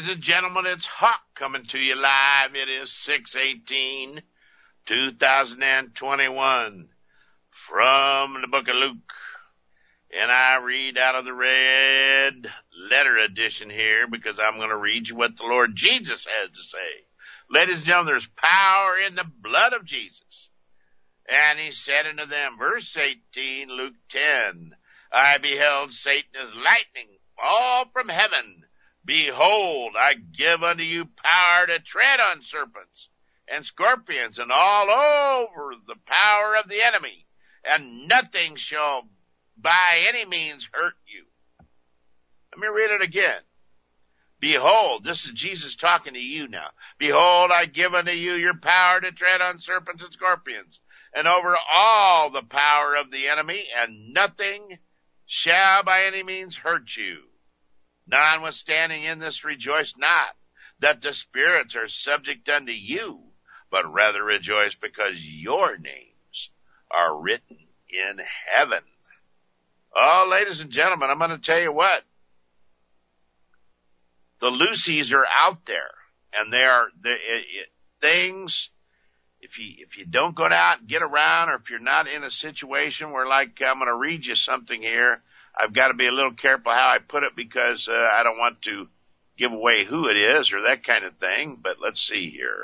Ladies and gentlemen, it's Hawk coming to you live. It is 6/18/2021 from the book of Luke. And I read out of the red letter edition here because I'm going to read you what the Lord Jesus has to say. Ladies and gentlemen, there's power in the blood of Jesus. And he said unto them, verse 18, Luke 10, I beheld Satan as lightning fall from heaven. Behold, I give unto you power to tread on serpents and scorpions and all over the power of the enemy, and nothing shall by any means hurt you. Let me read it again. Behold, this is Jesus talking to you now. Behold, I give unto you your power to tread on serpents and scorpions, and over all the power of the enemy, and nothing shall by any means hurt you. Notwithstanding in this rejoice not, that the spirits are subject unto you, but rather rejoice because your names are written in heaven. Oh, ladies and gentlemen, I'm going to tell you what. The Lucy's are out there, and they are things. If you don't go out and get around, or if you're not in a situation where, like, I'm going to read you something here, I've got to be a little careful how I put it because I don't want to give away who it is or that kind of thing. But let's see here.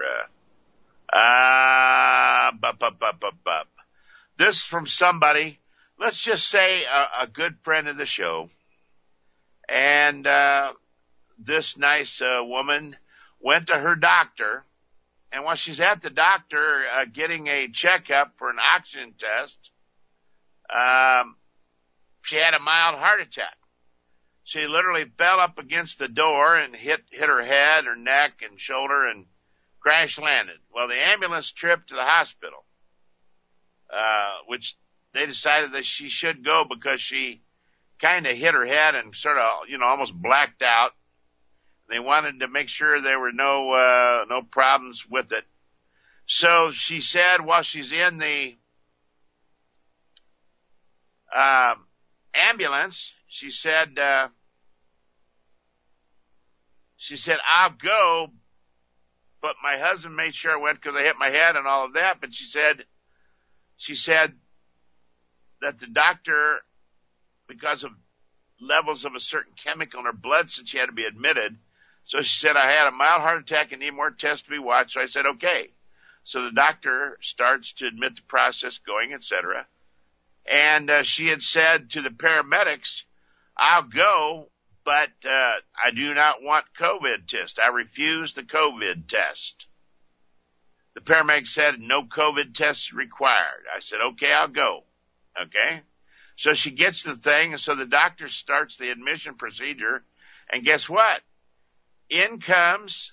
This from somebody, let's just say a good friend of the show. And this nice woman went to her doctor. And while she's at the doctor getting a checkup for an oxygen test, she had a mild heart attack. She literally fell up against the door and hit her head, her neck, and shoulder, and crash landed. Well, the ambulance trip to the hospital, which they decided that she should go because she kind of hit her head and sort of, almost blacked out. They wanted to make sure there were no problems with it. So she said while she's in the ambulance, she said, I'll go, but my husband made sure I went because I hit my head and all of that. But she said that the doctor, because of levels of a certain chemical in her blood, said she had to be admitted. So she said, I had a mild heart attack and need more tests to be watched. So I said, okay. So the doctor starts to admit the process going, etc. And she had said to the paramedics, I'll go, but I do not want COVID test. I refuse the COVID test. The paramedic said, no COVID test required. I said, okay, I'll go. Okay. So she gets the thing, and so the doctor starts the admission procedure, and guess what? In comes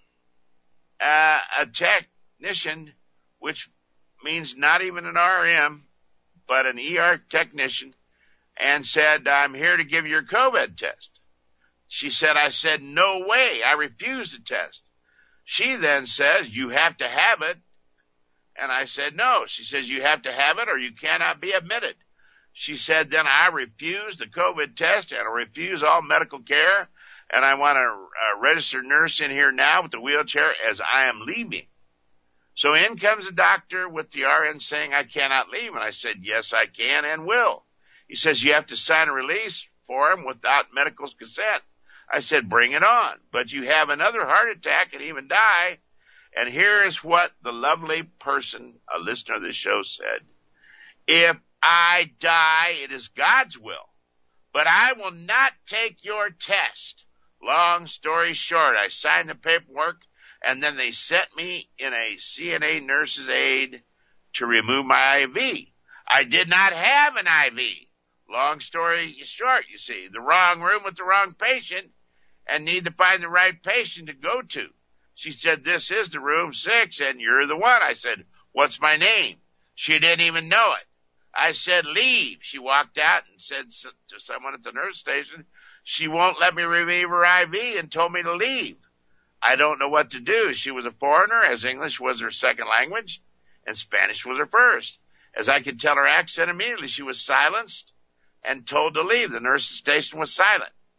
a technician, which means not even an RM, but an ER technician, and said, I'm here to give you your COVID test. She said, I said, no way, I refuse the test. She then says, you have to have it. And I said, no. She says, you have to have it or you cannot be admitted. She said, then I refuse the COVID test and I refuse all medical care. And I want a registered nurse in here now with the wheelchair as I am leaving. So in comes the doctor with the RN saying, I cannot leave. And I said, yes, I can and will. He says, you have to sign a release for him without medical consent. I said, bring it on. But you have another heart attack and even die. And here is what the lovely person, a listener of the show, said. If I die, it is God's will. But I will not take your test. Long story short, I signed the paperwork, and then they sent me in a CNA nurse's aide to remove my IV. I did not have an IV. Long story short, you see, the wrong room with the wrong patient and need to find the right patient to go to. She said, this is the room 6, and you're the one. I said, what's my name? She didn't even know it. I said, leave. She walked out and said to someone at the nurse station, she won't let me remove her IV and told me to leave. I don't know what to do. She was a foreigner, as English was her second language, and Spanish was her first. As I could tell her accent immediately, she was silenced and told to leave. The nurse's station was silent.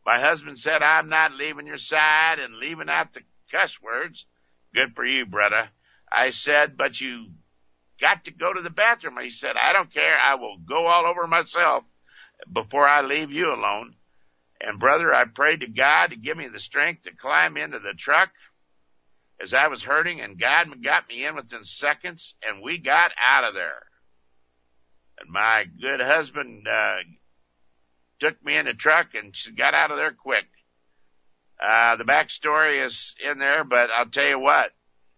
My husband said, I'm not leaving your side, and leaving out the cuss words. Good for you, brother. I said, but you got to go to the bathroom. He said, I don't care. I will go all over myself before I leave you alone. And brother, I prayed to God to give me the strength to climb into the truck as I was hurting, and God got me in within seconds, and we got out of there. And my good husband took me in the truck, and she got out of there quick. The backstory is in there, but I'll tell you what.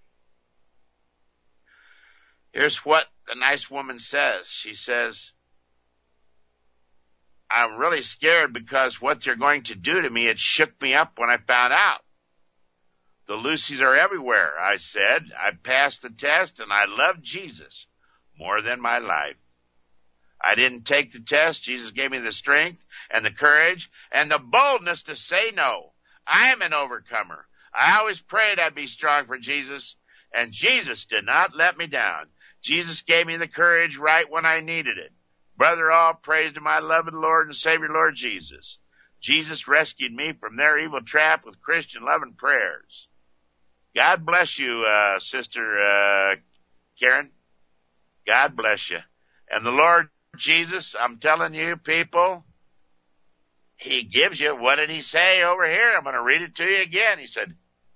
Here's what the nice woman says. She says, I'm really scared because what they're going to do to me, it shook me up when I found out. The Lucys are everywhere, I said. I passed the test, and I love Jesus more than my life. I didn't take the test. Jesus gave me the strength and the courage and the boldness to say no. I am an overcomer. I always prayed I'd be strong for Jesus, and Jesus did not let me down. Jesus gave me the courage right when I needed it. Brother, all praise to my loving Lord and Savior, Lord Jesus. Jesus rescued me from their evil trap with Christian love and prayers. God bless you, Sister Karen. God bless you. And the Lord Jesus, I'm telling you, people, he gives you, what did he say over here? I'm going to read it to you again. He said,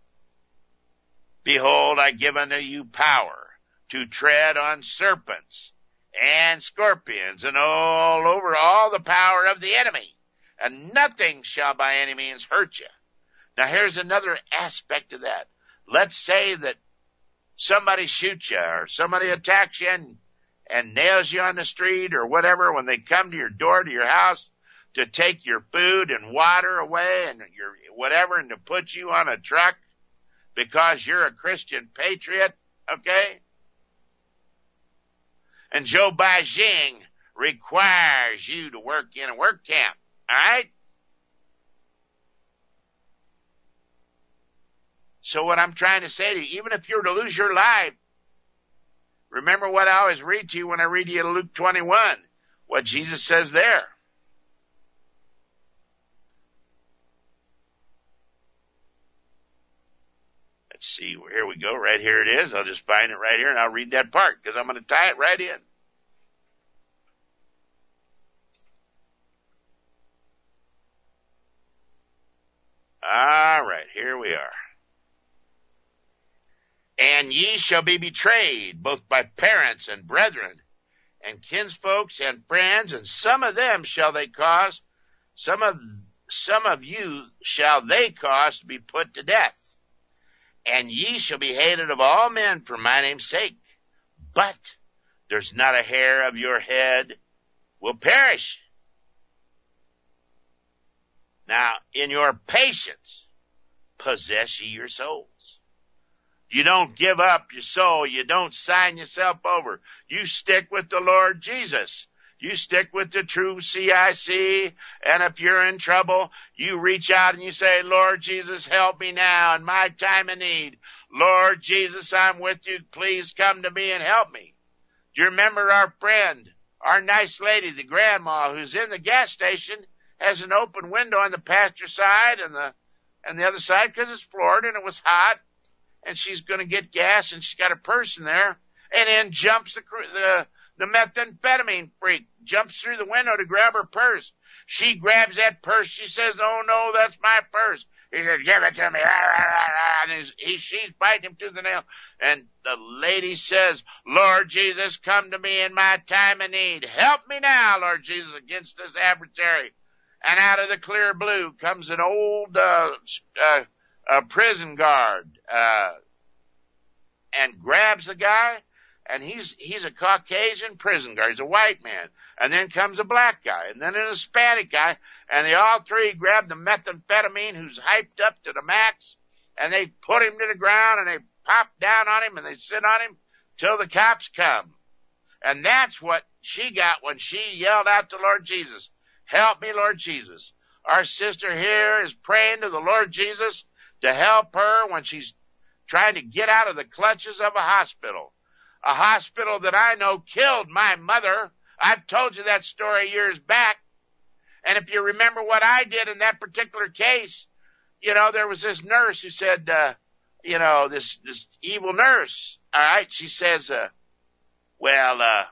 behold, I give unto you power to tread on serpents and scorpions and all over all the power of the enemy, and nothing shall by any means hurt you. Now here's another aspect of that. Let's say that somebody shoots you or somebody attacks you and nails you on the street or whatever when they come to your door, to your house, to take your food and water away and your whatever, and to put you on a truck because you're a Christian patriot, okay? And Joe Beijing requires you to work in a work camp, all right? So what I'm trying to say to you, even if you're to lose your life, remember what I always read to you when I read to you Luke 21, what Jesus says there. Let's see, here we go, right here it is. I'll just find it right here and I'll read that part because I'm going to tie it right in. All right, here we are. And ye shall be betrayed, both by parents and brethren, and kinsfolks and friends, and some of them shall they cause, some of you shall they cause to be put to death. And ye shall be hated of all men for my name's sake. But there's not a hair of your head will perish. Now, in your patience, possess ye your souls. You don't give up your soul. You don't sign yourself over. You stick with the Lord Jesus. You stick with the true CIC. And if you're in trouble, you reach out and you say, Lord Jesus, help me now in my time of need. Lord Jesus, I'm with you. Please come to me and help me. Do you remember our friend, our nice lady, the grandma who's in the gas station, has an open window on the passenger side and the other side because it's Florida and it was hot. And she's going to get gas, and she's got a purse in there, and in jumps the methamphetamine freak, jumps through the window to grab her purse. She grabs that purse. She says, oh, no, that's my purse. He says, give it to me. And she's biting him tooth and nail. And the lady says, Lord Jesus, come to me in my time of need. Help me now, Lord Jesus, against this adversary. And out of the clear blue comes an old prison guard and grabs the guy, and he's a Caucasian prison guard. He's a white man. And then comes a black guy, and then an Hispanic guy, and they all three grab the methamphetamine who's hyped up to the max, and they put him to the ground, and they pop down on him, and they sit on him till the cops come. And that's what she got when she yelled out to Lord Jesus, help me, Lord Jesus. Our sister here is praying to the Lord Jesus to help her when she's trying to get out of the clutches of a hospital that I know killed my mother. I've told you that story years back. And if you remember what I did in that particular case, there was this nurse who said, this evil nurse, all right, she says, I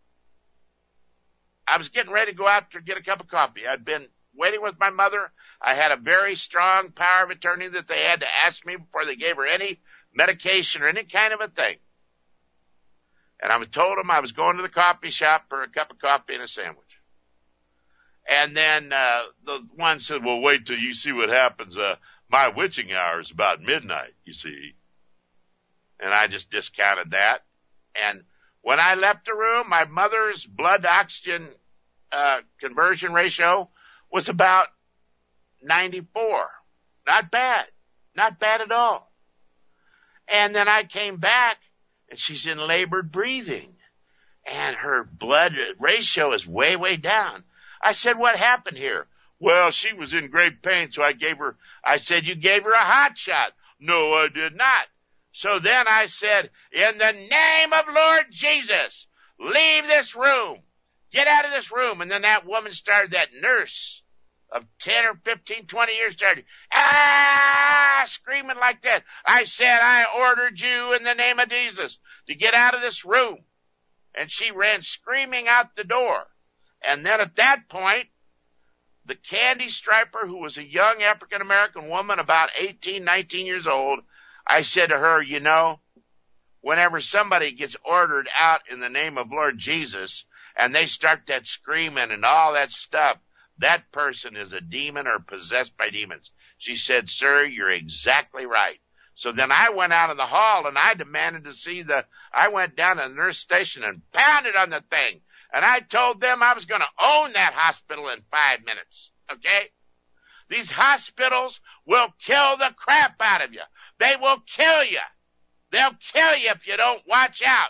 was getting ready to go out to get a cup of coffee. I'd been waiting with my mother. I had a very strong power of attorney that they had to ask me before they gave her any medication or any kind of a thing. And I told them I was going to the coffee shop for a cup of coffee and a sandwich. And then the one said, well, wait till you see what happens. My witching hour is about midnight, you see. And I just discounted that. And when I left the room, my mother's blood oxygen conversion ratio was about 94. Not bad. Not bad at all. And then I came back, and she's in labored breathing. And her blood ratio is way, way down. I said, what happened here? Well, she was in great pain, so I said, you gave her a hot shot. No, I did not. So then I said, in the name of Lord Jesus, leave this room. Get out of this room. And then that woman started, that nurse of 10 or 15, 20 years started, screaming like that. I said, I ordered you in the name of Jesus to get out of this room. And she ran screaming out the door. And then at that point, the candy striper, who was a young African-American woman, about 18, 19 years old, I said to her, whenever somebody gets ordered out in the name of Lord Jesus and they start that screaming and all that stuff, that person is a demon or possessed by demons. She said, sir, you're exactly right. So then I went out in the hall and I demanded to see I went down to the nurse station and pounded on the thing. And I told them I was going to own that hospital in 5 minutes, okay? These hospitals will kill the crap out of you. They will kill you. They'll kill you if you don't watch out.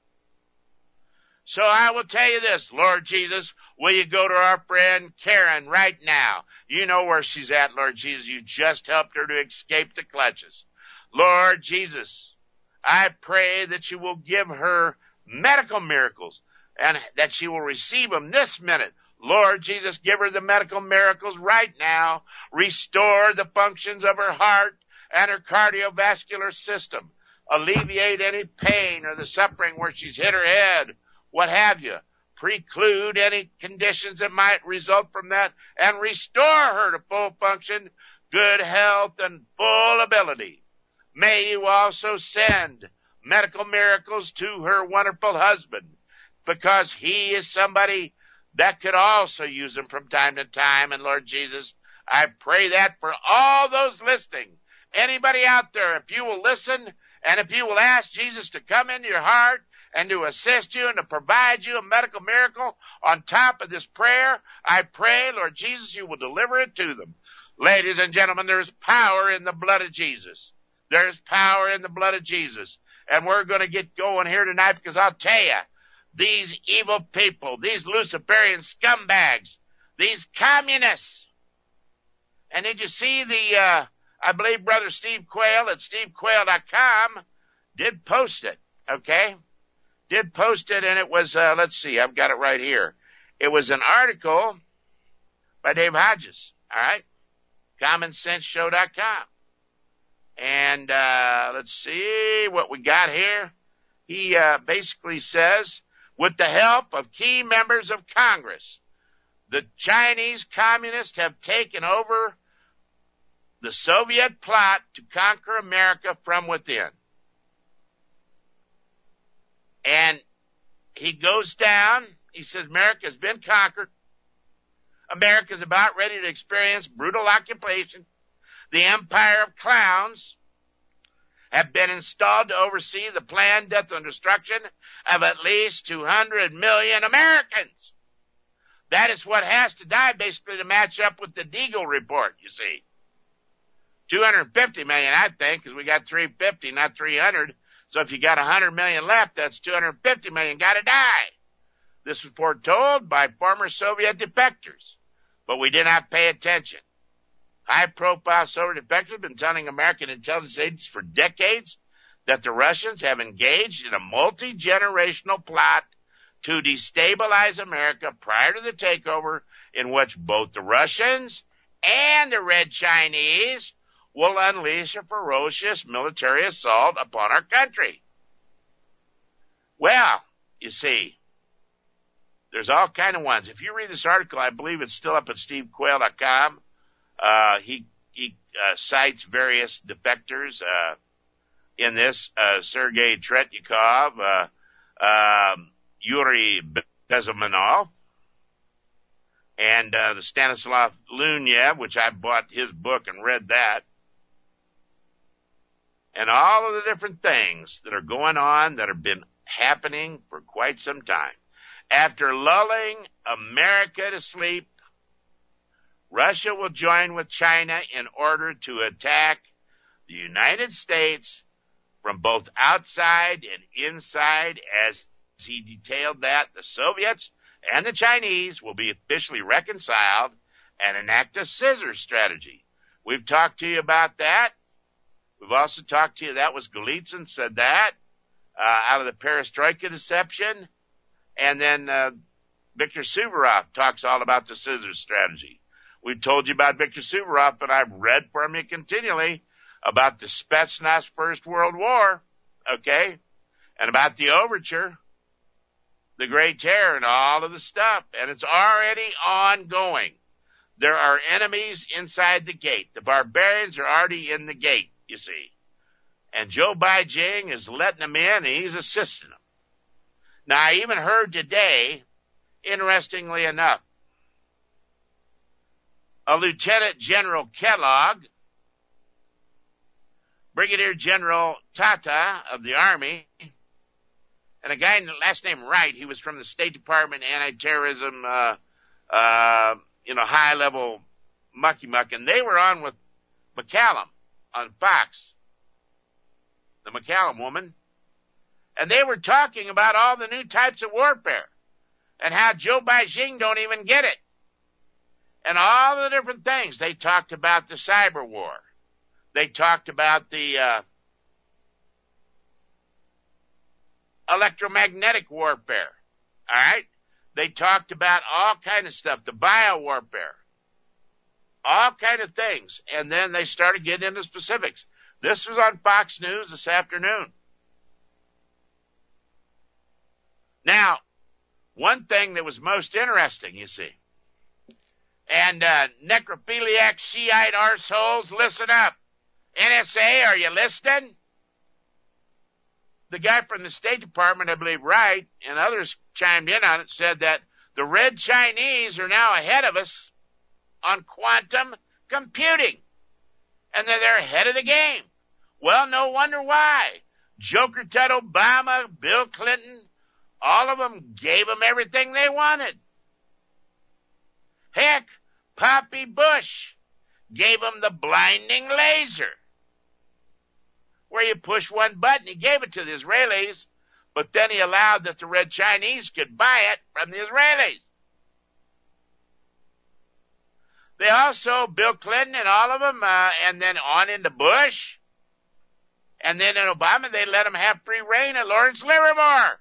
So I will tell you this, Lord Jesus, will you go to our friend Karen right now? You know where she's at, Lord Jesus. You just helped her to escape the clutches. Lord Jesus, I pray that you will give her medical miracles and that she will receive them this minute. Lord Jesus, give her the medical miracles right now. Restore the functions of her heart and her cardiovascular system. Alleviate any pain or the suffering where she's hit her head, what have you. Preclude any conditions that might result from that and restore her to full function, good health, and full ability. May you also send medical miracles to her wonderful husband, because he is somebody that could also use them from time to time. And Lord Jesus, I pray that for all those listening, anybody out there, if you will listen and if you will ask Jesus to come into your heart and to assist you and to provide you a medical miracle on top of this prayer, I pray, Lord Jesus, you will deliver it to them. Ladies and gentlemen, there's power in the blood of Jesus. There's power in the blood of Jesus. And we're going to get going here tonight, because I'll tell you, these evil people, these Luciferian scumbags, these communists. And did you see I believe Brother Steve Quayle at stevequayle.com did post it, okay? Did post it, and it was, let's see, I've got it right here. It was an article by Dave Hodges, all right? CommonSenseShow.com. And let's see what we got here. He basically says, with the help of key members of Congress, the Chinese communists have taken over the Soviet plot to conquer America from within. And he goes down, he says, America's been conquered. America's about ready to experience brutal occupation. The empire of clowns have been installed to oversee the planned death and destruction of at least 200 million Americans. That is what has to die, basically, to match up with the Deagle report, you see. 250 million, I think, because we got 350, not 300. So if you got 100 million left, that's 250 million got to die. This was foretold by former Soviet defectors, but we did not pay attention. High-profile Soviet defectors have been telling American intelligence agencies for decades that the Russians have engaged in a multi-generational plot to destabilize America prior to the takeover in which both the Russians and the Red Chinese will unleash a ferocious military assault upon our country. Well, you see, there's all kind of ones. If you read this article, I believe it's still up at stevequayle.com. He cites various defectors in this, Sergei Tretyakov, Yuri Bezmenov, and the Stanislav Lunev, which I bought his book and read that, and all of the different things that are going on that have been happening for quite some time. After lulling America to sleep, Russia will join with China in order to attack the United States from both outside and inside. As he detailed that, the Soviets and the Chinese will be officially reconciled and enact a scissor strategy. We've talked to you about that. We've also talked to you, that was Golitsyn said that, out of the Perestroika deception. And then Viktor Suvorov talks all about the scissor strategy. We've told you about Viktor Suvorov, but I've read from you continually about the Spetsnaz First World War, okay, and about the Overture, the Great Terror, and all of the stuff. And it's already ongoing. There are enemies inside the gate. The barbarians are already in the gate, you see. And Joe Beijing is letting them in, and he's assisting them. Now, I even heard today, interestingly enough, a Lieutenant General Kellogg, Brigadier General Tata of the Army, and a guy last name Wright, he was from the State Department anti-terrorism, high-level mucky-muck, and they were on with McCallum on Fox, the McCallum woman, and they were talking about all the new types of warfare and how Joe Beijing don't even get it. And all the different things. They talked about the cyber war. They talked about the electromagnetic warfare. All right? They talked about all kind of stuff, the bio warfare, all kind of things. And then they started getting into specifics. This was on Fox News this afternoon. Now, one thing that was most interesting, you see, and necrophiliac Shiite arseholes, listen up. NSA, are you listening? The guy from the State Department, I believe Wright, and others chimed in on it, said that the Red Chinese are now ahead of us on quantum computing, and that they're ahead of the game. Well, no wonder why. Joker Ted Obama, Bill Clinton, all of them gave them everything they wanted. Heck, Poppy Bush gave them the blinding laser, where you push one button. He gave it to the Israelis, but then he allowed that the Red Chinese could buy it from the Israelis. They also, Bill Clinton and all of them, and then on into Bush, and then in Obama, they let them have free reign at Lawrence Livermore.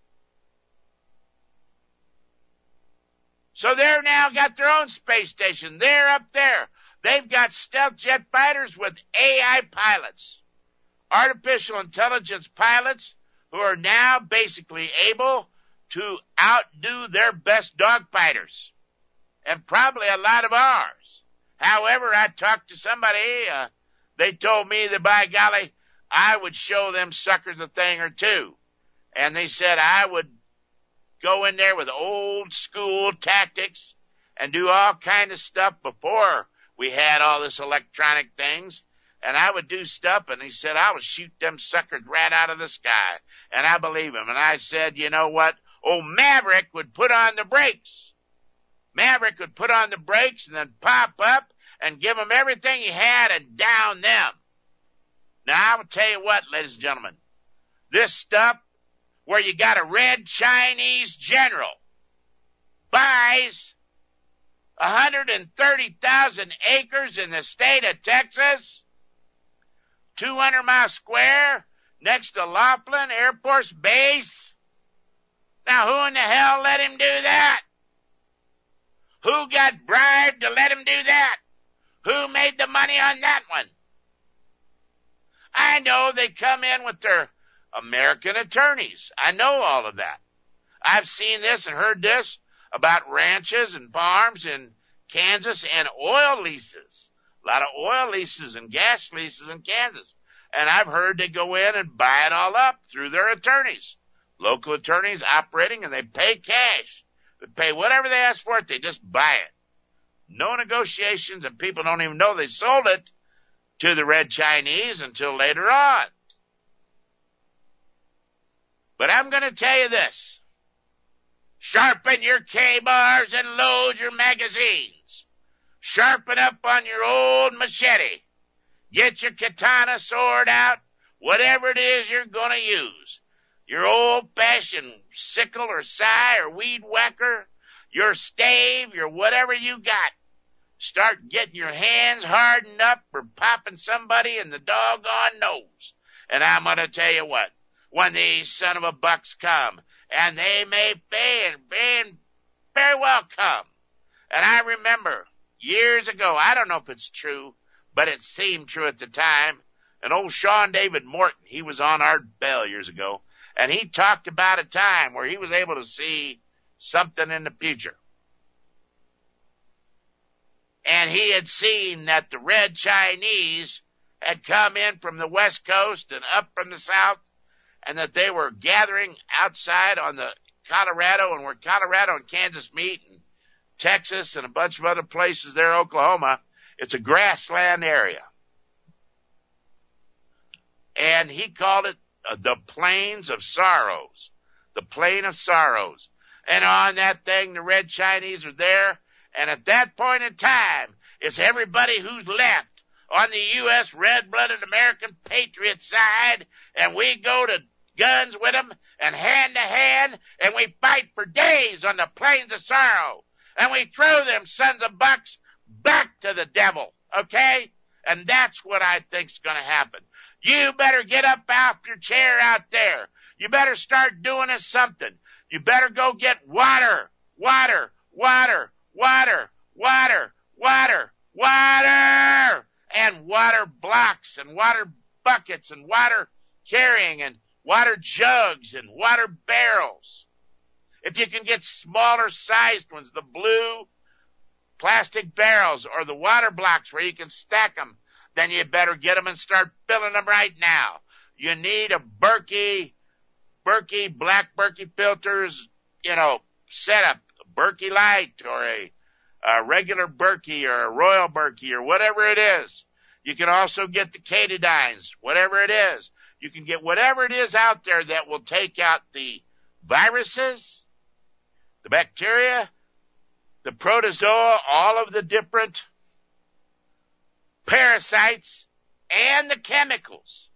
So they're now got their own space station. They're up there. They've got stealth jet fighters with AI pilots, artificial intelligence pilots who are now basically able to outdo their best dogfighters, and probably a lot of ours. However, I talked to somebody, they told me that, by golly, I would show them suckers a thing or two. And they said I would go in there with old school tactics and do all kind of stuff before we had all this electronic things. And I would do stuff, and he said I would shoot them suckers right out of the sky. And I believe him. And I said, you know what? Old Maverick would put on the brakes. Maverick would put on the brakes and then pop up and give them everything he had and down them. Now, I will tell you what, ladies and gentlemen, this stuff where you got a Red Chinese general buys 130,000 acres in the state of Texas, 200 miles square, next to Laughlin Air Force Base. Now, who in the hell let him do that? Who got bribed to let him do that? Who made the money on that one? I know they come in with their American attorneys. I know all of that. I've seen this and heard this about ranches and farms in Kansas and oil leases. A lot of oil leases and gas leases in Kansas. And I've heard they go in and buy it all up through their attorneys. Local attorneys operating, and they pay cash. They pay whatever they ask for it, they just buy it. No negotiations, and people don't even know they sold it to the Red Chinese until later on. But I'm going to tell you this. Sharpen your K-bars and load your magazines. Sharpen up on your old machete. Get your katana sword out, whatever it is you're going to use. Your old-fashioned sickle or scythe or weed whacker, your stave, your whatever you got. Start getting your hands hardened up for popping somebody in the doggone nose. And I'm going to tell you what, when these son of a bucks come, and they may very well come. And I remember years ago, I don't know if it's true, but it seemed true at the time, and old Sean David Morton, he was on Art Bell years ago, and he talked about a time where he was able to see something in the future. And he had seen that the Red Chinese had come in from the West Coast and up from the South, and that they were gathering outside on the Colorado, and where Colorado and Kansas meet, and Texas and a bunch of other places there, Oklahoma. It's a grassland area. And he called it the Plains of Sorrows. The Plain of Sorrows. And on that thing, the Red Chinese were there. And at that point in time, it's everybody who's left on the U.S. red-blooded American patriot side. And we go to guns with them and hand to hand. And we fight for days on the Plains of Sorrow. And we throw them sons of bucks back to the devil, okay? And that's what I think's going to happen. You better get up off your chair out there. You better start doing us something. You better go get water, water, water, water, water, water, water, and water blocks and water buckets and water carrying and water jugs and water barrels. If you can get smaller sized ones, the blue plastic barrels or the water blocks where you can stack them, then you better get them and start filling them right now. You need a Berkey, black Berkey filters, setup, a Berkey Light or a regular Berkey or a Royal Berkey or whatever it is. You can also get the Katadines, whatever it is. You can get whatever it is out there that will take out the viruses, the bacteria, the protozoa, all of the different parasites, and the chemicals.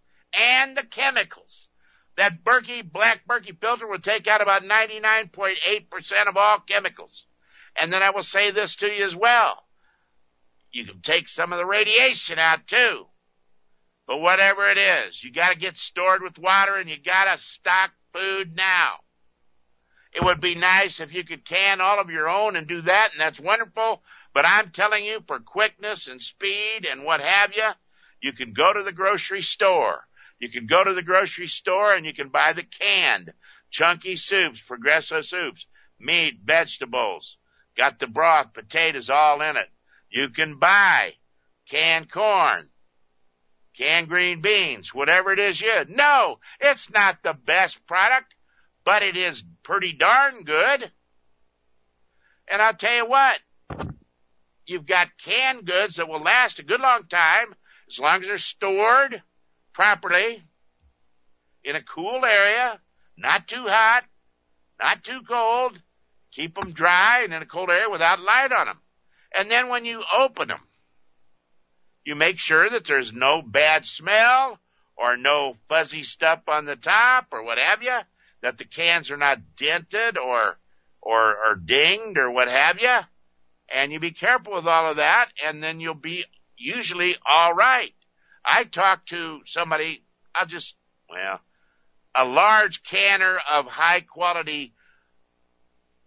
That black Berkey filter will take out about 99.8% of all chemicals. And then I will say this to you as well. You can take some of the radiation out too. But whatever it is, you got to get stored with water and you got to stock food now. It would be nice if you could can all of your own and do that, and that's wonderful. But I'm telling you, for quickness and speed and what have you, you can go to the grocery store. You can go to the grocery store and you can buy the canned chunky soups, Progresso soups, meat, vegetables, got the broth, potatoes all in it. You can buy canned corn, canned green beans, whatever it is No, it's not the best product, but it is pretty darn good. And I'll tell you what, you've got canned goods that will last a good long time as long as they're stored properly in a cool area, not too hot, not too cold. Keep them dry and in a cold area without light on them. And then when you open them, you make sure that there's no bad smell or no fuzzy stuff on the top or what have you, that the cans are not dented or dinged or what have you. And you be careful with all of that, and then you'll be usually all right. I talked to somebody, a large canner of high quality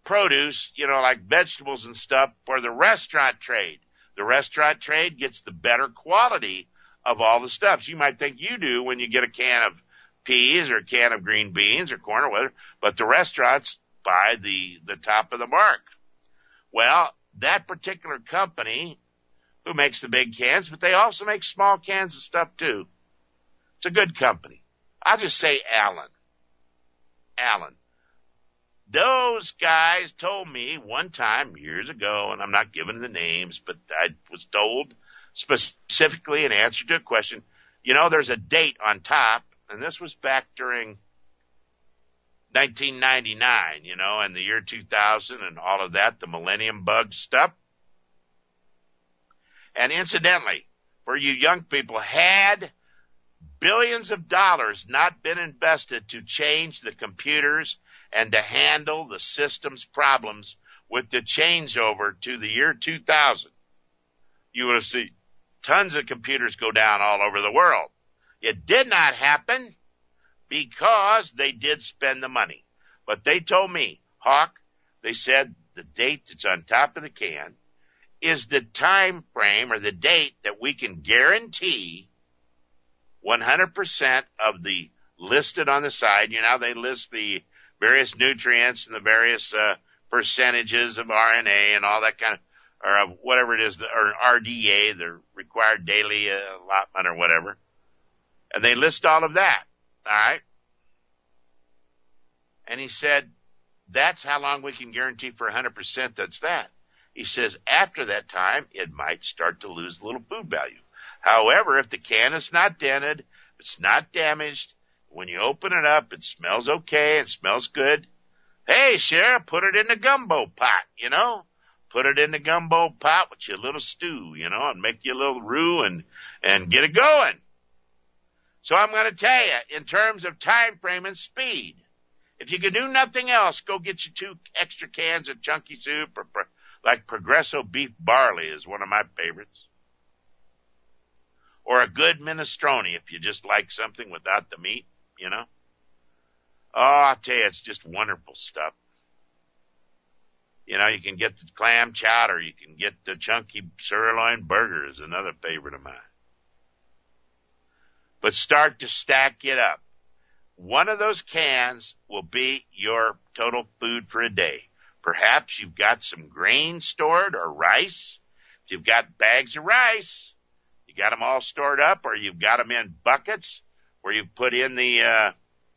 produce, like vegetables and stuff for the restaurant trade. The restaurant trade gets the better quality of all the stuff. You might think you do when you get a can of peas or a can of green beans or corn or whatever, but the restaurants buy the top of the mark. Well, that particular company who makes the big cans, but they also make small cans of stuff too. It's a good company. I'll just say Allen. Those guys told me one time years ago, and I'm not giving the names, but I was told specifically in answer to a question, there's a date on top, and this was back during 1999, and the year 2000 and all of that, the millennium bug stuff. And incidentally, for you young people, had billions of dollars not been invested to change the computers and to handle the system's problems with the changeover to the year 2000, you would have seen tons of computers go down all over the world. It did not happen because they did spend the money. But they told me, Hawk, they said the date that's on top of the can is the time frame or the date that we can guarantee 100% of the listed on the side. They list the various nutrients and the various percentages of RNA and all that kind of, or whatever it is, or RDA, the required daily allotment or whatever. And they list all of that, all right? And he said, that's how long we can guarantee for 100% that's that. He says, after that time, it might start to lose a little food value. However, if the can is not dented, it's not damaged, when you open it up, it smells okay, it smells good. Hey, Sheriff, put it in the gumbo pot, Put it in the gumbo pot with your little stew, and make you a little roux and get it going. So I'm going to tell you, in terms of time frame and speed, if you can do nothing else, go get you 2 extra cans of chunky soup, or like Progresso beef barley is one of my favorites. Or a good minestrone if you just like something without the meat, Oh, I'll tell you, it's just wonderful stuff. You can get the clam chowder. You can get the chunky sirloin burger is another favorite of mine. But start to stack it up. One of those cans will be your total food for a day. Perhaps you've got some grain stored or rice. If you've got bags of rice, you got them all stored up, or you've got them in buckets where you put in the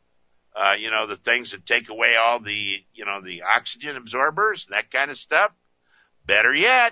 the things that take away all the oxygen absorbers, that kind of stuff. Better yet.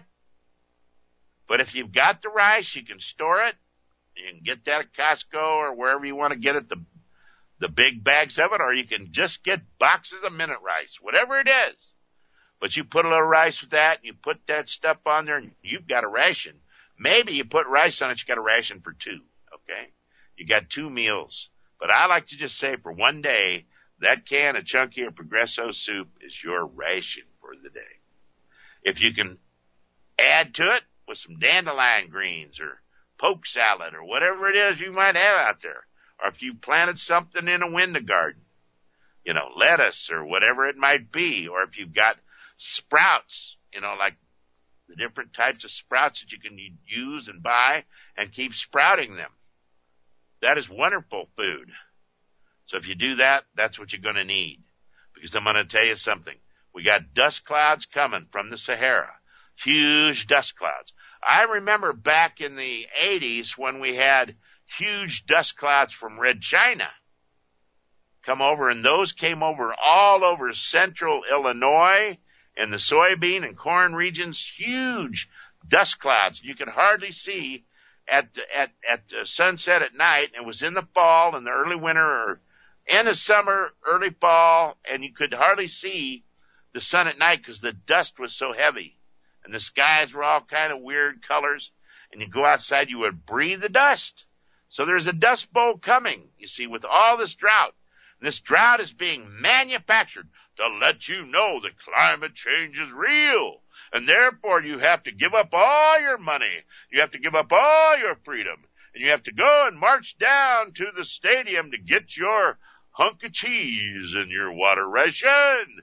But if you've got the rice, you can store it. You can get that at Costco or wherever you want to get it, the big bags of it, or you can just get boxes of minute rice, whatever it is. But you put a little rice with that, and you put that stuff on there, and you've got a ration. Maybe you put rice on it, you got a ration for 2, okay? You got 2 meals. But I like to just say for one day, that can of chunky or Progresso soup is your ration for the day. If you can add to it with some dandelion greens or poke salad or whatever it is you might have out there, or if you planted something in a window garden, lettuce or whatever it might be, or if you've got sprouts, like the different types of sprouts that you can use and buy and keep sprouting them. That is wonderful food. So if you do that, that's what you're going to need. Because I'm going to tell you something. We got dust clouds coming from the Sahara. Huge dust clouds. I remember back in the 80s when we had huge dust clouds from Red China come over, and those came over all over central Illinois and the soybean and corn regions, huge dust clouds. You could hardly see at the sunset at night. It was in the fall, in the early winter, or end of summer, early fall, and you could hardly see the sun at night because the dust was so heavy. And the skies were all kind of weird colors. And you go outside, you would breathe the dust. So there's a dust bowl coming, you see, with all this drought. And this drought is being manufactured to let you know that climate change is real. And therefore you have to give up all your money. You have to give up all your freedom. And you have to go and march down to the stadium to get your hunk of cheese and your water ration.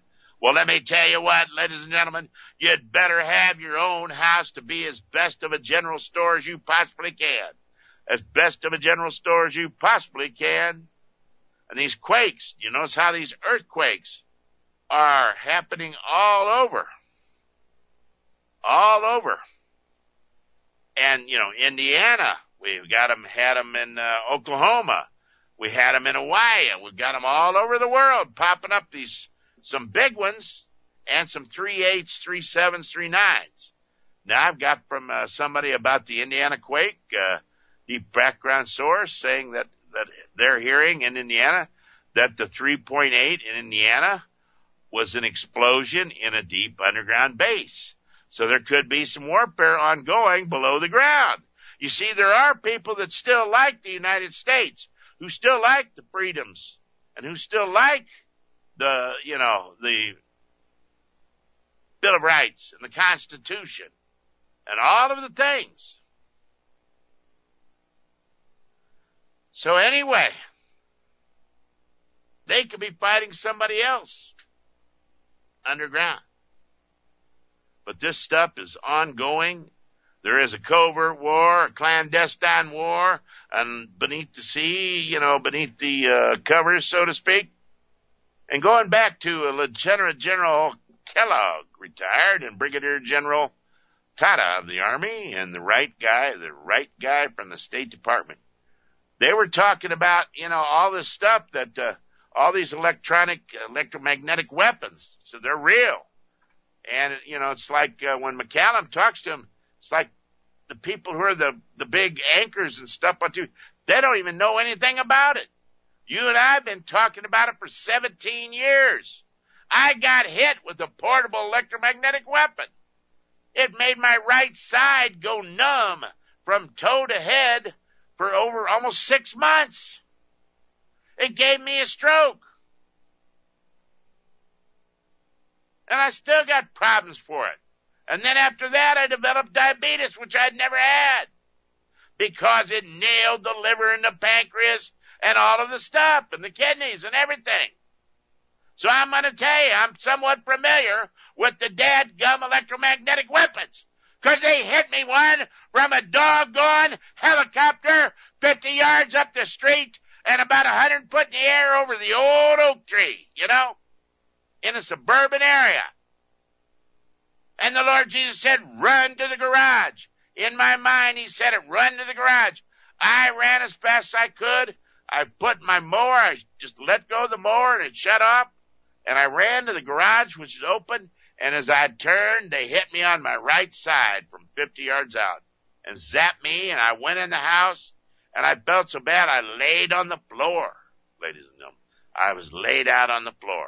Well, let me tell you what, ladies and gentlemen, you'd better have your own house to be as best of a general store as you possibly can. As best of a general store as you possibly can. And these quakes, you notice how these earthquakes are happening all over. All over. And, Indiana, we've had them in Oklahoma. We had them in Hawaii. We've got them all over the world popping up, some big ones and some 3/8s, 3/7s, 3/9s. Now I've got from somebody about the Indiana quake, deep background source saying that they're hearing in Indiana that the 3.8 in Indiana was an explosion in a deep underground base. So there could be some warfare ongoing below the ground. You see, there are people that still like the United States, who still like the freedoms, and who still like the Bill of Rights and the Constitution and all of the things. So anyway, they could be fighting somebody else underground. But this stuff is ongoing. There is a covert war, a clandestine war, and beneath the sea, beneath the covers, so to speak. And going back to Lieutenant General Kellogg, retired, and Brigadier General Tata of the Army, and the right guy from the State Department. They were talking about, all this stuff that, all these electromagnetic weapons. So they're real. And, it's like when McCallum talks to him, it's like the people who are the big anchors and stuff, they don't even know anything about it. You and I have been talking about it for 17 years. I got hit with a portable electromagnetic weapon. It made my right side go numb from toe to head for over almost 6 months. It gave me a stroke. And I still got problems for it. And then after that, I developed diabetes, which I'd never had, because it nailed the liver and the pancreas and all of the stuff and the kidneys and everything. So I'm going to tell you, I'm somewhat familiar with the dadgum electromagnetic weapons, because they hit me one from a doggone helicopter 50 yards up the street and about 100 foot in the air over the old oak tree, in a suburban area. And the Lord Jesus said, run to the garage. In my mind, he said it, run to the garage. I ran as fast as I could. I put my mower, I just let go of the mower and it shut off. And I ran to the garage, which was open. And as I turned, they hit me on my right side from 50 yards out and zapped me. And I went in the house and I felt so bad I laid on the floor, ladies and gentlemen. I was laid out on the floor.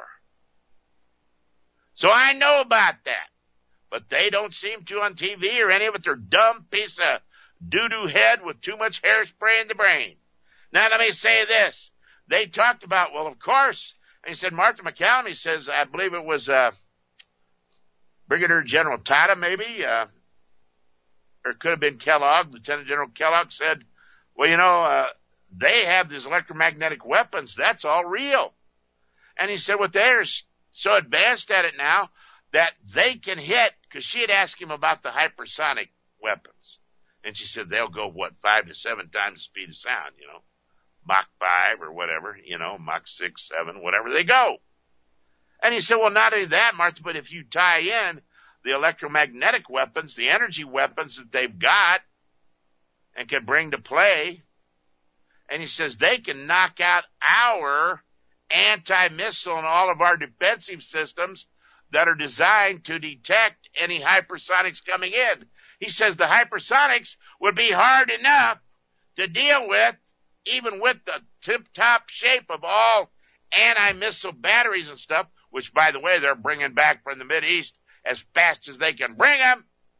So I know about that. But they don't seem to on TV or any of it. They're dumb piece of doo-doo head with too much hairspray in the brain. Now let me say this. They talked about, well, of course, and he said, Martha McCallum, he says, I believe it was Brigadier General Tata maybe, or it could have been Kellogg, Lieutenant General Kellogg said, well, they have these electromagnetic weapons. That's all real. And he said, well, they're so advanced at it now that they can hit, because she had asked him about the hypersonic weapons. And she said, they'll go, 5 to 7 times the speed of sound, Mach 5 or whatever, Mach 6, 7, whatever they go. And he said, well, not only that, Martha, but if you tie in the electromagnetic weapons, the energy weapons that they've got and can bring to play, and he says they can knock out our anti-missile and all of our defensive systems that are designed to detect any hypersonics coming in. He says the hypersonics would be hard enough to deal with, even with the tip-top shape of all anti-missile batteries and stuff, which, by the way, they're bringing back from the Mideast as fast as they can bring them.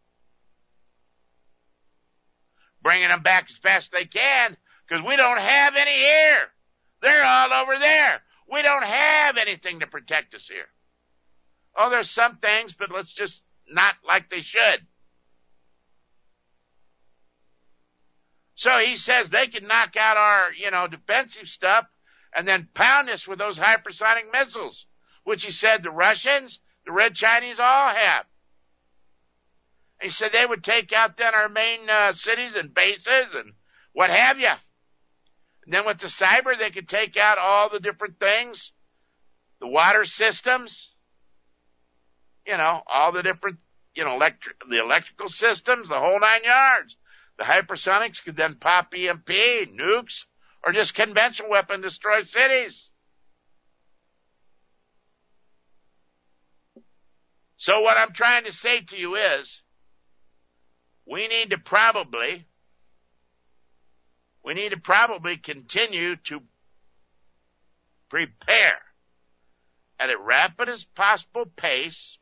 Bringing them back as fast as they can, because we don't have any here. They're all over there. We don't have anything to protect us here. Oh, there's some things, but let's just not like they should. So he says they can knock out our, defensive stuff and then pound us with those hypersonic missiles, which he said the Russians The Red Chinese all have. He said they would take out then our main cities and bases and what have you. And then with the cyber, they could take out all the different things, the water systems, all the different, the electrical systems, the whole 9 yards. The hypersonics could then pop EMP, nukes, or just conventional weapon destroy cities. So what I'm trying to say to you is, we need to probably continue to prepare at a rapid as possible pace,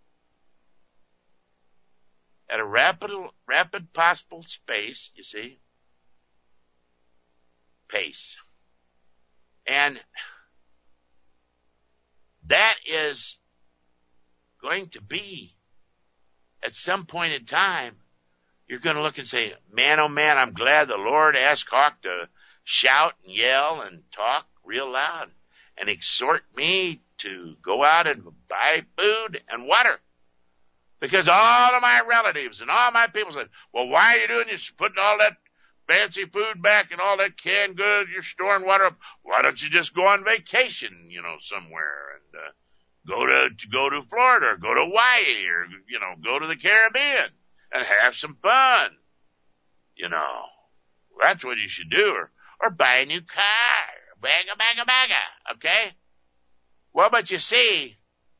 at a rapid possible space, you see, pace. And that is going to be, at some point in time, you're going to look and say, man, oh man, I'm glad the Lord asked Hawk to shout and yell and talk real loud and exhort me to go out and buy food and water. Because all of my relatives and all my people said, well, why are you doing this? Putting all that fancy food back and all that canned goods, you're storing water up. Why don't you just go on vacation, somewhere and go to Florida or go to Hawaii or, go to the Caribbean and have some fun. That's what you should do. Or buy a new car. Bagga. Okay? Well, but you see,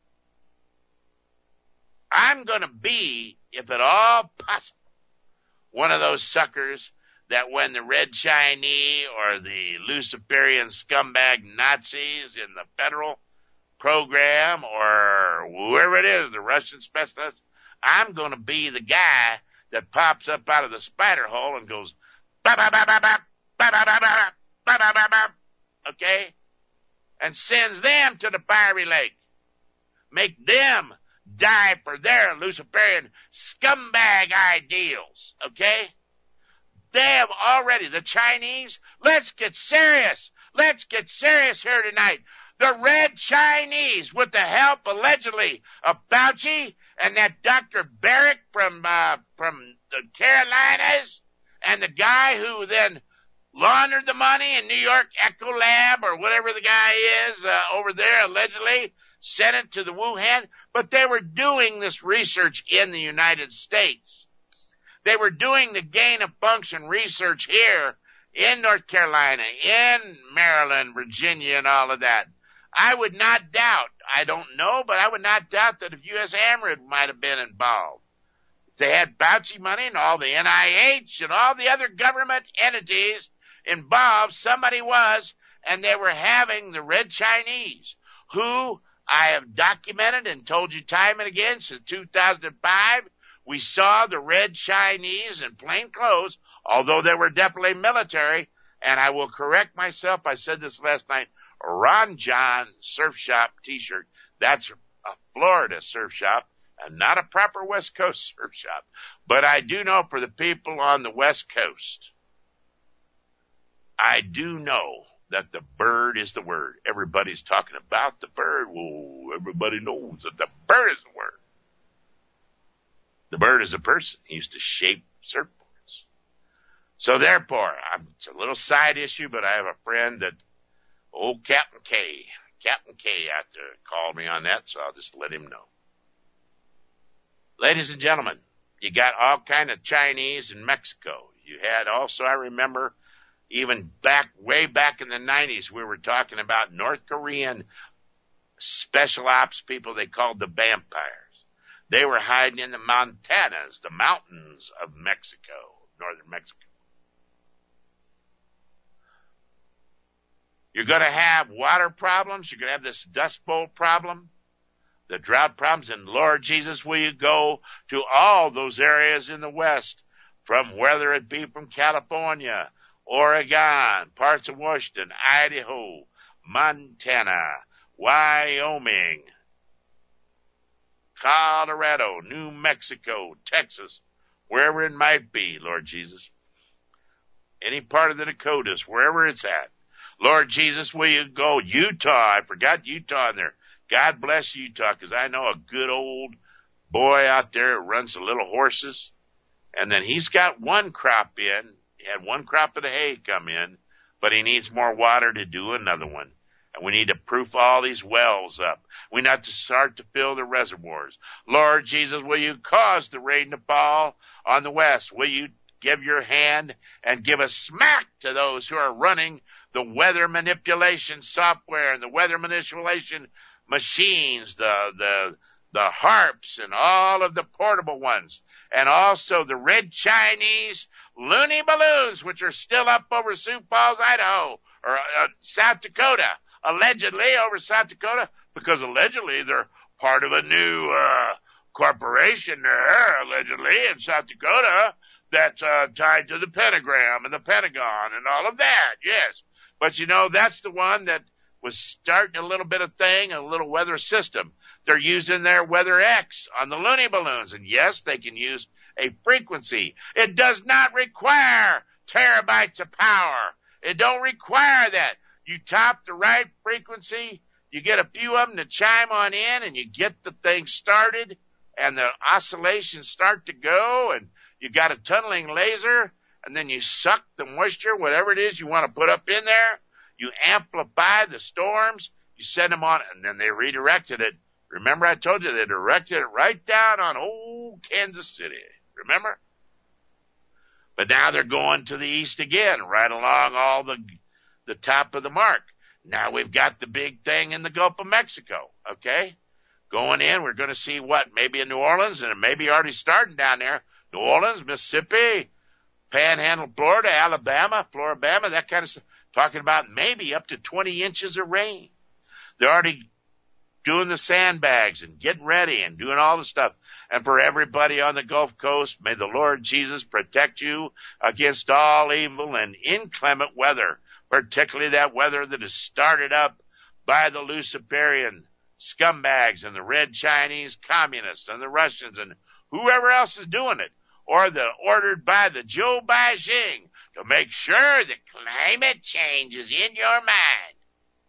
I'm going to be, if at all possible, one of those suckers that when the Red Chinese or the Luciferian scumbag Nazis in the federal program or whoever it is, the Russian specialist, I'm going to be the guy that pops up out of the spider hole and goes, okay, and sends them to the fiery lake. Make them die for their Luciferian scumbag ideals, okay? They have already, the Chinese, let's get serious. Let's get serious here tonight. The Red Chinese, with the help, allegedly, of Fauci and that Dr. Barrick from the Carolinas, and the guy who then laundered the money in New York Ecolab or whatever the guy is over there, allegedly, sent it to the Wuhan. But they were doing this research in the United States. They were doing the gain of function research here in North Carolina, in Maryland, Virginia, and all of that. I would not doubt, I don't know, but I would not doubt that if U.S. AMRID might have been involved. They had Fauci money and all the NIH and all the other government entities involved. Somebody was, and they were having the Red Chinese, who I have documented and told you time and again since 2005. We saw the Red Chinese in plain clothes, although they were definitely military. And I will correct myself. I said this last night. Ron John Surf Shop T-shirt. That's a Florida surf shop and not a proper West Coast surf shop. But I do know for the people on the West Coast, I do know that the bird is the word. Everybody's talking about the bird. Well, everybody knows that the bird is the word. The bird is a person. He used to shape surfboards. So therefore, it's a little side issue, but I have a friend that, old Captain K out there called me on that, so I'll just let him know. Ladies and gentlemen, you got all kind of Chinese in Mexico. You had also, I remember, even way back in the 90s, we were talking about North Korean special ops people they called the vampires. They were hiding in the Montanas, the mountains of Mexico, northern Mexico. You're going to have water problems. You're going to have this dust bowl problem, the drought problems. And Lord Jesus, will you go to all those areas in the West, from whether it be from California, Oregon, parts of Washington, Idaho, Montana, Wyoming, Colorado, New Mexico, Texas, wherever it might be, Lord Jesus. Any part of the Dakotas, wherever it's at. Lord Jesus, will you go? Utah, I forgot Utah in there. God bless Utah, because I know a good old boy out there that runs the little horses, and then he's got one crop in. He had one crop of the hay come in, but he needs more water to do another one. And we need to proof all these wells up. We need to start to fill the reservoirs. Lord Jesus, will you cause the rain to fall on the west? Will you give your hand and give a smack to those who are running the weather manipulation software and the weather manipulation machines, the harps and all of the portable ones, and also the red Chinese loony balloons, which are still up over Sioux Falls, Idaho, or South Dakota, allegedly over South Dakota, because allegedly they're part of a new corporation there, allegedly, in South Dakota, that's tied to the pentagram and the Pentagon and all of that, yes. But, you know, that's the one that was starting a little bit of thing, a little weather system. They're using their Weather X on the loony balloons. And, yes, they can use a frequency. It does not require terabytes of power. It don't require that. You top the right frequency, you get a few of them to chime on in, and you get the thing started, and the oscillations start to go, and you got a tunneling laser, and then you suck the moisture, whatever it is you want to put up in there. You amplify the storms, you send them on, and then they redirected it. Remember I told you they directed it right down on old Kansas City. Remember? But now they're going to the east again, right along all the top of the mark. Now we've got the big thing in the Gulf of Mexico, okay? Going in, we're going to see what? Maybe in New Orleans, and it may be already starting down there. New Orleans, Mississippi, Panhandle, Florida, Alabama, Floribama, that kind of stuff. Talking about maybe up to 20 inches of rain. They're already doing the sandbags and getting ready and doing all the stuff. And for everybody on the Gulf Coast, may the Lord Jesus protect you against all evil and inclement weather, particularly that weather that is started up by the Luciferian scumbags and the red Chinese communists and the Russians and whoever else is doing it, or the ordered by the Joe Beijing to make sure that climate change is in your mind.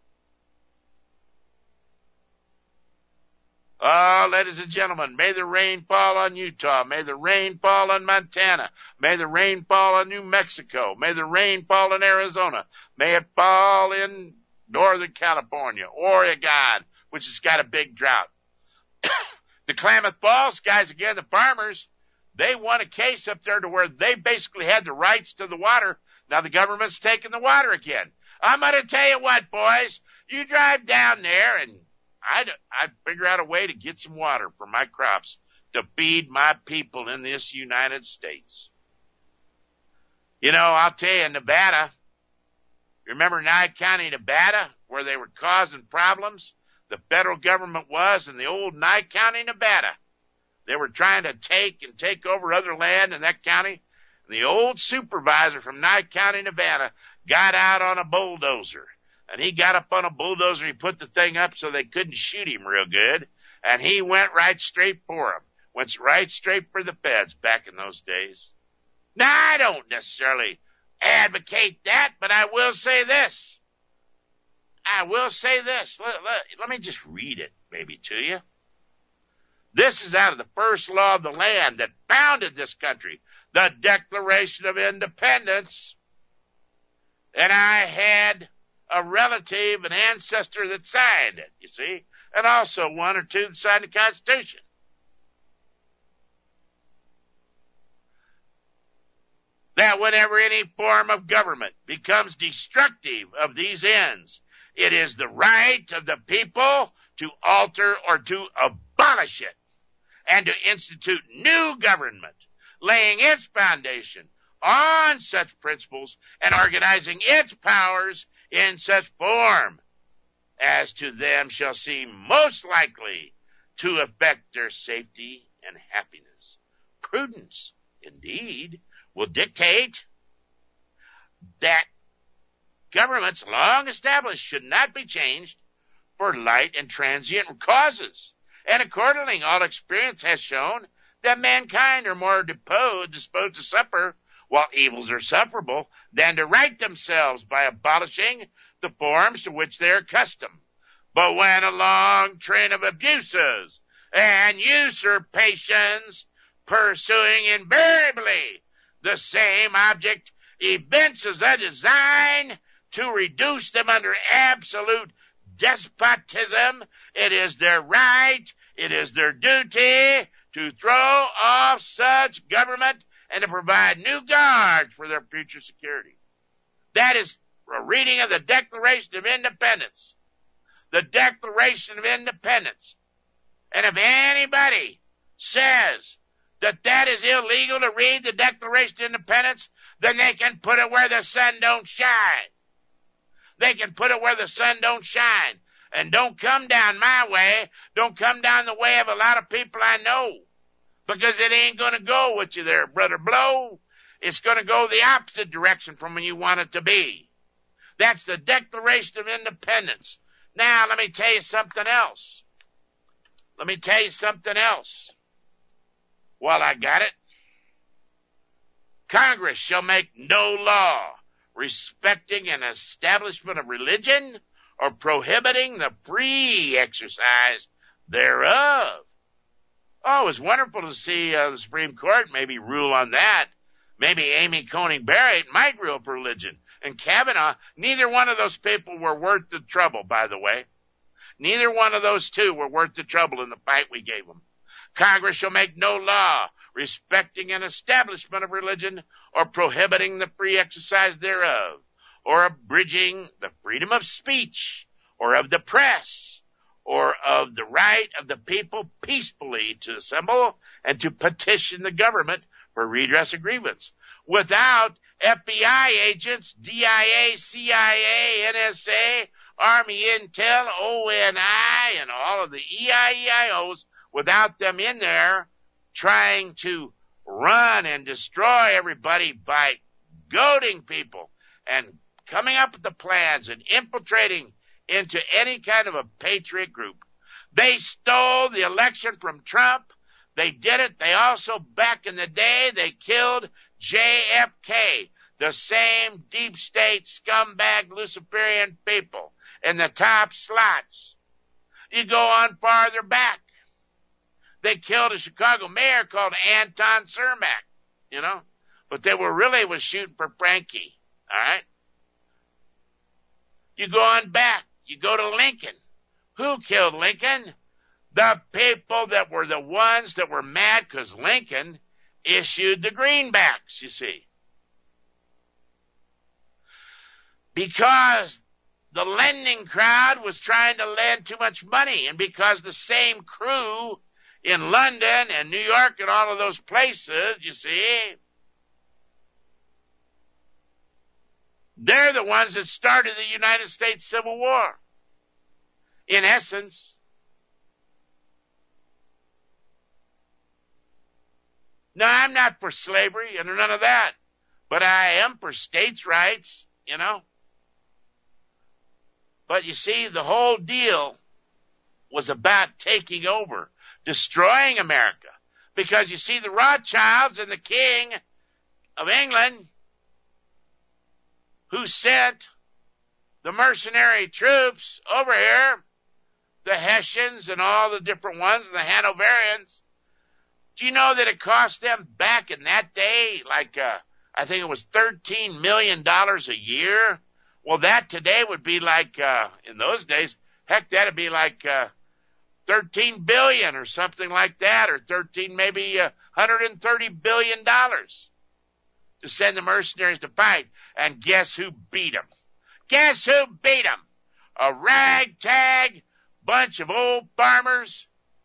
Oh, ladies and gentlemen, may the rain fall on Utah. May the rain fall on Montana. May the rain fall on New Mexico. May the rain fall in Arizona. May it fall in Northern California, Oregon, which has got a big drought. The Klamath Falls guys, again, the farmers, they won a case up there to where they basically had the rights to the water. Now the government's taking the water again. I'm going to tell you what, boys. You drive down there and I'd figure out a way to get some water for my crops to feed my people in this United States. You know, I'll tell you, Nevada, remember Nye County, Nevada, where they were causing problems? The federal government was in the old Nye County, Nevada. They were trying to take over other land in that county. And the old supervisor from Nye County, Nevada, got out on a bulldozer. And he got up on a bulldozer, he put the thing up so they couldn't shoot him real good, and he went right straight for him. Went right straight for the feds back in those days. Now, I don't necessarily advocate that, but I will say this. Let me just read it maybe to you. This is out of the first law of the land that founded this country, the Declaration of Independence. And I had a relative, an ancestor that signed it, you see, and also one or two that signed the Constitution. That whenever any form of government becomes destructive of these ends, it is the right of the people to alter or to abolish it and to institute new government, laying its foundation on such principles and organizing its powers in such form as to them shall seem most likely to affect their safety and happiness. Prudence, indeed, will dictate that governments long established should not be changed for light and transient causes. And accordingly, all experience has shown that mankind are more disposed to suffer while evils are sufferable than to right themselves by abolishing the forms to which they are accustomed. But when a long train of abuses and usurpations pursuing invariably the same object evinces a design to reduce them under absolute despotism, it is their right, it is their duty to throw off such government and to provide new guards for their future security. That is a reading of the Declaration of Independence. The Declaration of Independence. And if anybody says that that is illegal to read the Declaration of Independence, then they can put it where the sun don't shine. They can put it where the sun don't shine. And don't come down my way. Don't come down the way of a lot of people I know. Because it ain't going to go with you there, Brother Blow. It's going to go the opposite direction from when you want it to be. That's the Declaration of Independence. Now, let me tell you something else. While I got it, Congress shall make no law respecting an establishment of religion or prohibiting the free exercise thereof. Oh, it was wonderful to see the Supreme Court maybe rule on that. Maybe Amy Coney Barrett might rule for religion. And Kavanaugh, neither one of those people were worth the trouble, by the way. Neither one of those two were worth the trouble in the fight we gave them. Congress shall make no law respecting an establishment of religion or prohibiting the free exercise thereof, or abridging the freedom of speech, or of the press, or of the right of the people peacefully to assemble and to petition the government for redress of grievance, without FBI agents, DIA, CIA, NSA, Army Intel, ONI, and all of the EIEIOs, without them in there trying to run and destroy everybody by goading people and coming up with the plans and infiltrating into any kind of a patriot group. They stole the election from Trump. They did it. They also, back in the day, they killed JFK, the same deep state scumbag Luciferian people in the top slots. You go on farther back. They killed a Chicago mayor called Anton Cermak, but they was shooting for Frankie, all right? You go on back. You go to Lincoln. Who killed Lincoln? The people that were the ones that were mad because Lincoln issued the greenbacks, you see. Because the lending crowd was trying to lend too much money, and because the same crew in London and New York and all of those places, you see, they're the ones that started the United States Civil War. In essence, no, I'm not for slavery and none of that, but I am for states' rights, But you see, the whole deal was about taking over, destroying America. Because you see, the Rothschilds and the King of England, who sent the mercenary troops over here, the Hessians and all the different ones, the Hanoverians, do you know that it cost them back in that day, I think it was $13 million a year? Well, that today would be in those days, heck, that'd be $13 billion or something like that, or maybe $130 billion to send the mercenaries to fight. And guess who beat them? Guess who beat them? A ragtag bunch of old farmers.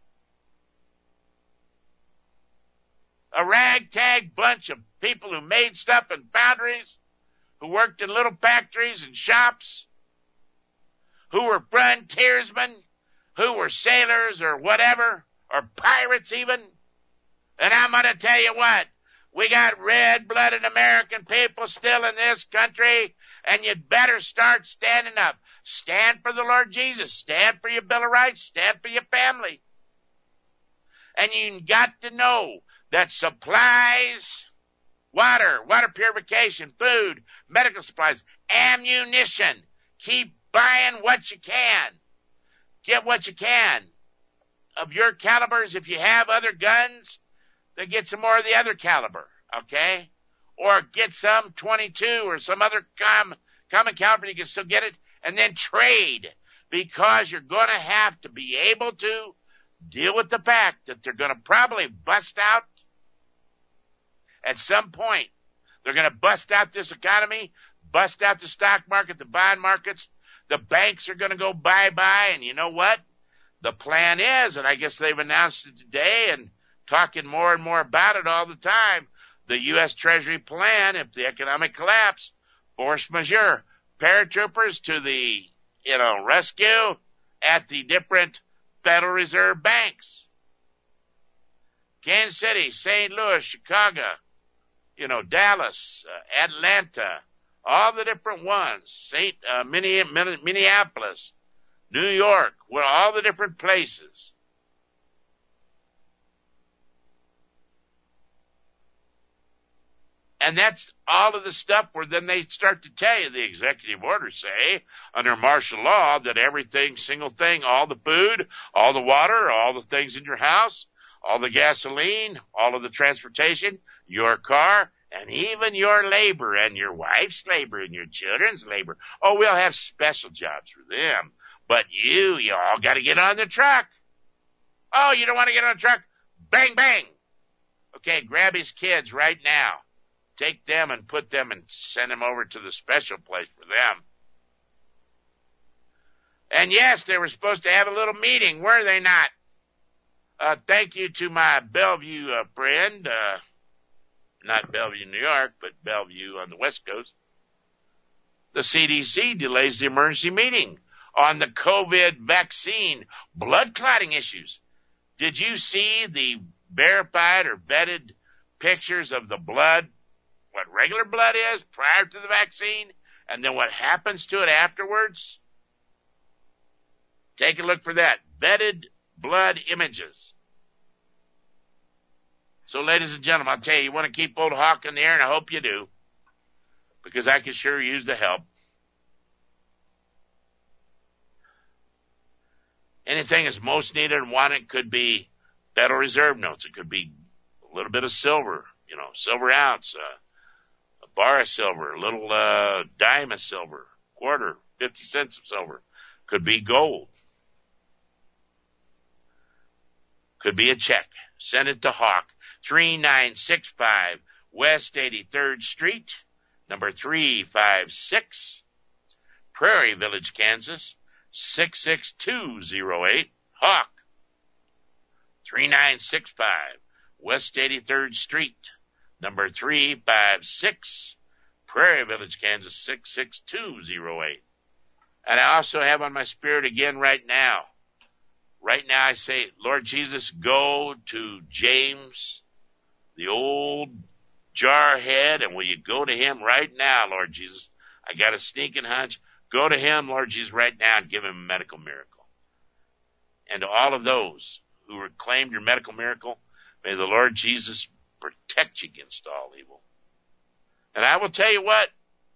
A ragtag bunch of people who made stuff in foundries, who worked in little factories and shops, who were frontiersmen, who were sailors or whatever, or pirates even. And I'm going to tell you what, we got red-blooded American people still in this country, and you'd better start standing up. Stand for the Lord Jesus. Stand for your Bill of Rights. Stand for your family. And you got to know that supplies, water purification, food, medical supplies, ammunition, keep buying what you can. get what you can of your calibers. If you have other guns, then get some more of the other caliber, okay? Or get some 22 or some other common caliber. You can still get it, and then trade, because you're going to have to be able to deal with the fact that they're going to probably bust out at some point. They're going to bust out this economy, bust out the stock market, the bond markets. The banks are going to go bye-bye, and you know what? The plan is, and I guess they've announced it today and talking more and more about it all the time, the U.S. Treasury plan, if the economic collapse, force majeure, paratroopers to the, rescue at the different Federal Reserve banks. Kansas City, St. Louis, Chicago, Dallas, Atlanta, all the different ones, Minneapolis, New York, all the different places. And that's all of the stuff where then they start to tell you, the executive orders say, under martial law, that everything, single thing, all the food, all the water, all the things in your house, all the gasoline, all of the transportation, your car, and even your labor, and your wife's labor, and your children's labor. Oh, we'll have special jobs for them. But you all got to get on the truck. Oh, you don't want to get on the truck? Bang, bang. Okay, grab his kids right now. Take them and put them and send them over to the special place for them. And yes, they were supposed to have a little meeting, were they not? Thank you to my Bellevue friend, not Bellevue, New York, but Bellevue on the West Coast. The CDC delays the emergency meeting on the COVID vaccine blood clotting issues. Did you see the verified or vetted pictures of the blood, what regular blood is prior to the vaccine, and then what happens to it afterwards? Take a look for that. Vetted blood images. So, ladies and gentlemen, I'll tell you, you want to keep old Hawk in the air, and I hope you do, because I could sure use the help. Anything that's most needed and wanted could be Federal Reserve notes. It could be a little bit of silver, silver ounce, a bar of silver, a little dime of silver, quarter, 50 cents of silver. Could be gold. Could be a check. Send it to Hawk, 3965 West 83rd Street, number 356, Prairie Village, Kansas, 66208. Hawk, 3965 West 83rd Street, number 356, Prairie Village, Kansas, 66208. And I also have on my spirit again right now. Right now I say, Lord Jesus, go to James, the old jarhead, and will you go to him right now, Lord Jesus? I got a sneaking hunch. Go to him, Lord Jesus, right now and give him a medical miracle. And to all of those who reclaimed your medical miracle, may the Lord Jesus protect you against all evil. And I will tell you what,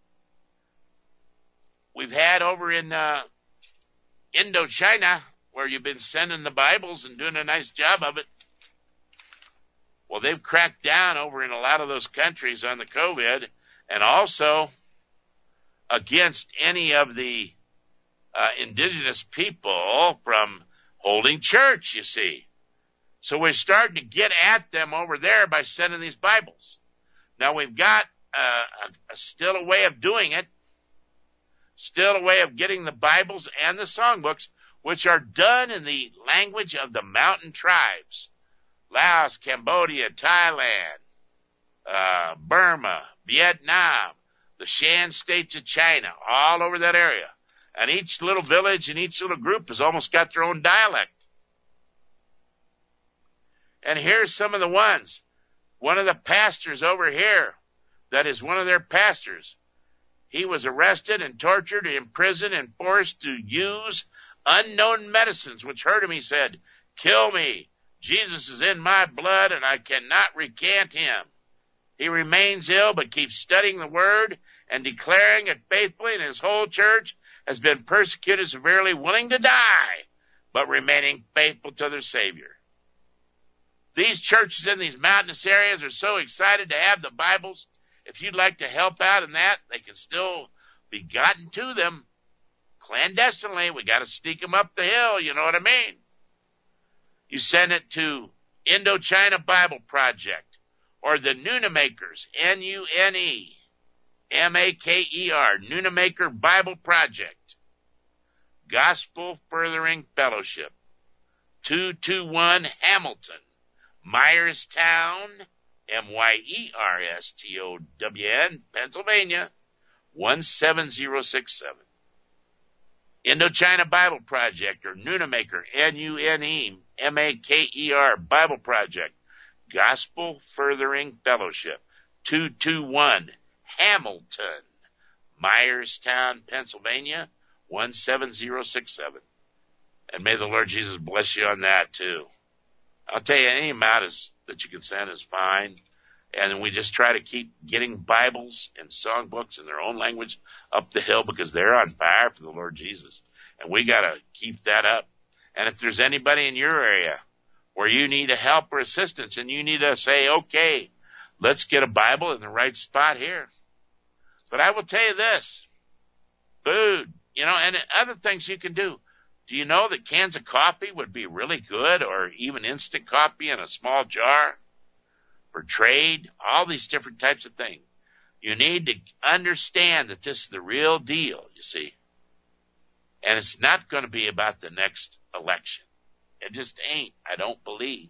we've had over in Indochina, where you've been sending the Bibles and doing a nice job of it. Well, they've cracked down over in a lot of those countries on the COVID, and also against any of the indigenous people from holding church, you see. So we're starting to get at them over there by sending these Bibles. Now we've got still a way of doing it, still a way of getting the Bibles and the songbooks, which are done in the language of the mountain tribes. Laos, Cambodia, Thailand, Burma, Vietnam, the Shan states of China, all over that area. And each little village and each little group has almost got their own dialect. And here's some of the ones. One of the pastors over here, that is one of their pastors, he was arrested and tortured and imprisoned and forced to use unknown medicines, which hurt him. He said, "Kill me. Jesus is in my blood and I cannot recant him." He remains ill but keeps studying the word and declaring it faithfully, and his whole church has been persecuted severely, willing to die but remaining faithful to their Savior. These churches in these mountainous areas are so excited to have the Bibles. If you'd like to help out in that, they can still be gotten to them clandestinely. We got to sneak them up the hill, you know what I mean? You send it to Indochina Bible Project or the Nunemakers, N-U-N-E-M-A-K-E-R, Nunemaker Bible Project, Gospel Furthering Fellowship, 221 Hamilton, Myerstown, Myerstown, Pennsylvania, 17067. Indochina Bible Project or Nunemaker, N-U-N-E-M-A-K-E-R Bible Project, Gospel Furthering Fellowship, 221 Hamilton, Myerstown, Pennsylvania, 17067. And may the Lord Jesus bless you on that too. I'll tell you, any amount that you can send is fine. And we just try to keep getting Bibles and songbooks in their own language up the hill because they're on fire for the Lord Jesus. And we got to keep that up. And if there's anybody in your area where you need a help or assistance and you need to say, okay, let's get a Bible in the right spot here. But I will tell you this, food, and other things you can do. Do you know that cans of coffee would be really good, or even instant coffee in a small jar for trade? All these different types of things. You need to understand that this is the real deal, you see. And it's not going to be about the next election. It just ain't, I don't believe.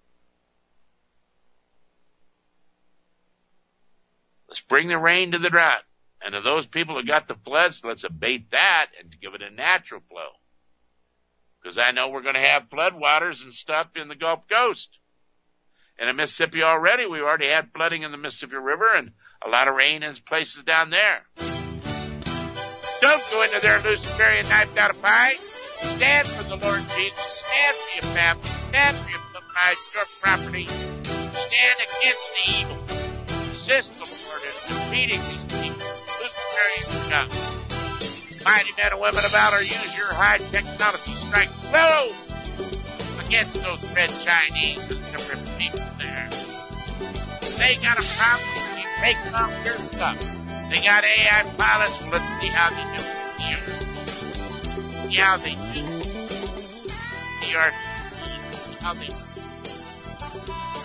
Let's bring the rain to the drought. And to those people who got the floods, let's abate that and give it a natural flow. Because I know we're going to have floodwaters and stuff in the Gulf Coast. And in Mississippi already, we've already had flooding in the Mississippi River and a lot of rain in places down there. Don't go into their Luciferian knife got a fight. Stand for the Lord Jesus. Stand for your family. Stand for your property. Stand against the evil. Assist the Lord in defeating these people. Luciferian junk. Mighty men and women of valor, use your high technology strength. Whoa! Against those red Chinese and different people there. They got a problem. You take off your stuff. They got AI pilots. Well, let's see how they do here. See how they do. How they do.